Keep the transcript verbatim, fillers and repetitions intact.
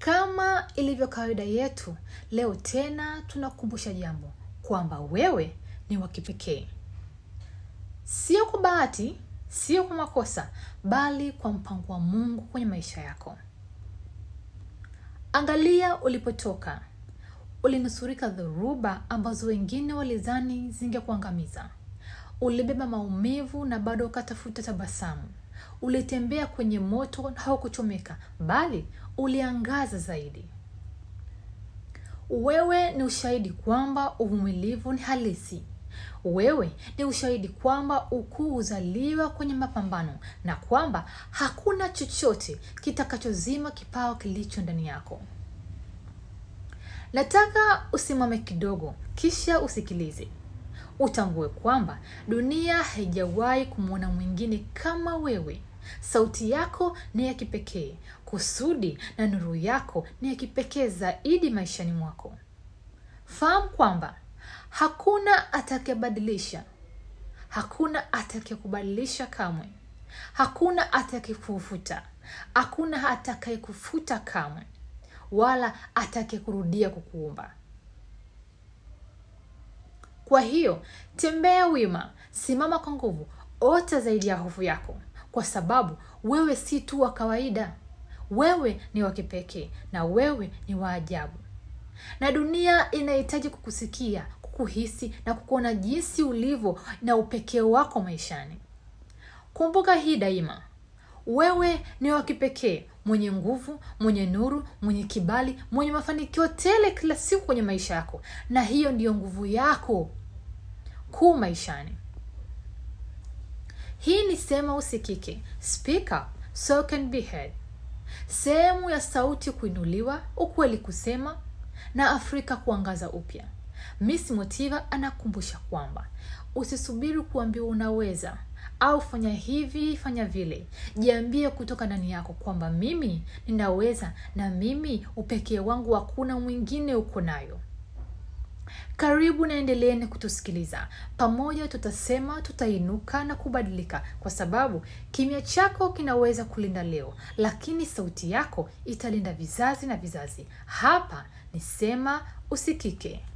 Kama ilivyo kawaida yetu, leo tena tunakukumbusha jambo kwamba wewe ni wa kipekee. Sio kwa bahati, sio kwa makosa, bali kwa mpango wa Mungu kwenye maisha yako. Angalia ulipotoka. Ulinusurika dhoruba ambazo wengine walidhani zingekuangamiza. Ulibeba maumivu na bado ukatafuta tabasamu. Ulitembea kwenye moto na haukuchomeka, bali uliangaza zaidi. Wewe ni ushahidi kwamba uvumilivu ni halisi. Wewe ni ushahidi kwamba ukuu huzaliwa kwenye mapambano na kwamba hakuna chochote kitakachozima kipawa kilicho ndani yako. Nataka usimame kidogo kisha usikilize. Utambue kwamba dunia haijawahi kumuona mwingine kama wewe. Sauti yako ni ya kipekee, kusudi na nuru yako ni ya kipekee zaidi maishani mwako. Fahamu kwamba hakuna atakayebadilisha, hakuna atakayekubadilisha kamwe, hakuna atakayekufuta, hakuna atakayekufuta kamwe, wala atakayekurudia kukuumba. Kwa hiyo, tembea wima, simama kwa nguvu, ota zaidi ya hofu yako, kwa sababu wewe si tu wa kawaida. Wewe ni wa kipekee na wewe ni wa ajabu. Na dunia inahitaji kukusikia, kukuhisi na kukuona jinsi ulivyo na upekee wako maishani. Kumbuka hii daima. Wewe ni wa kipekee, mwenye nguvu, mwenye nuru, mwenye kibali, mwenye mafanikio tele kila siku kwenye maisha yako. Na hiyo ndiyo nguvu yako kuu maishani. Hii ni Sema Usikike. Speak up so can be heard. Sehemu ya sauti kuinuliwa, ukweli kusema na Afrika kuangaza upya. Miss Motiva anakumbusha kwamba usisubiri kuambiwa unaweza au fanya hivi, fanya vile. Jiambie kutoka ndani yako kwamba mimi ninaweza na mimi upekee wangu hakuna mwingine uko nayo. Karibu na endeleeni kutusikiliza. Pamoja tutasema, tutainuka na kubadilika, kwa sababu kimya chako kinaweza kulinda leo, lakini sauti yako italinda vizazi na vizazi. Hapa ni Sema Usikike.